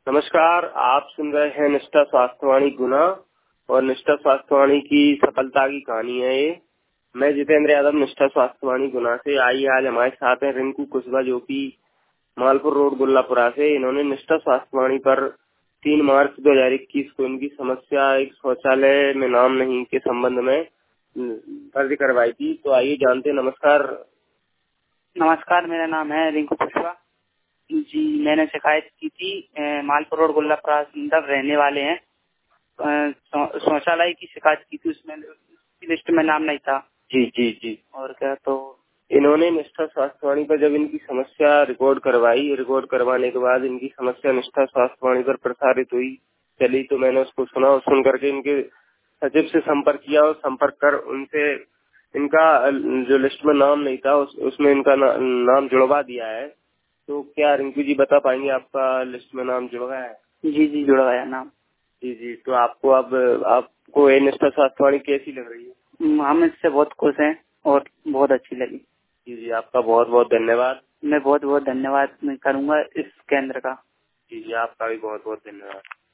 नमस्कार, आप सुन रहे हैं निष्ठा स्वास्थ्यवाणी गुना और निष्ठा स्वास्थ्यवाणी की सफलता की कहानी है ये। मैं जितेंद्र यादव निष्ठा स्वास्थ्यवाणी गुना से। आई आज हमारे साथ हैं रिंकू कुशवाहा जो कि मालपुर रोड गुल्लापुरा से। इन्होंने निष्ठा स्वास्थ्यवाणी पर 3 मार्च 2021 को इनकी समस्या एक शौचालय में नाम नहीं के संबंध में दर्ज करवाई थी। तो आइए जानते। नमस्कार, मेरा नाम है रिंकू कुशवाहा जी। मैंने शिकायत की थी, मालपुर रोड गुल्लापुरा अंदर रहने वाले हैं। शौचालय की शिकायत की थी, उसमें लिस्ट में नाम नहीं था। जी। और क्या, तो इन्होंने निष्ठा स्वास्थ्यवाणी पर जब इनकी समस्या रिकॉर्ड करवाने के बाद इनकी समस्या निष्ठा स्वास्थ्यवाणी पर प्रसारित हुई चली, तो मैंने उसको सुना और सुन करके इनके सचिव से संपर्क किया और संपर्क कर उनसे इनका जो लिस्ट में नाम नहीं था उसमें इनका नाम जुड़वा दिया है। तो क्या रिंकू जी बता पाएंगे आपका लिस्ट में नाम जुड़वाया है? जी जुड़वाया नाम। जी। तो आपको ये निष्ठा स्वास्थ्यवाणी कैसी लग रही है? हम इससे बहुत खुश हैं और बहुत अच्छी लगी। जी, आपका बहुत बहुत धन्यवाद। मैं बहुत बहुत धन्यवाद करूंगा इस केंद्र का। जी, आपका भी बहुत बहुत धन्यवाद।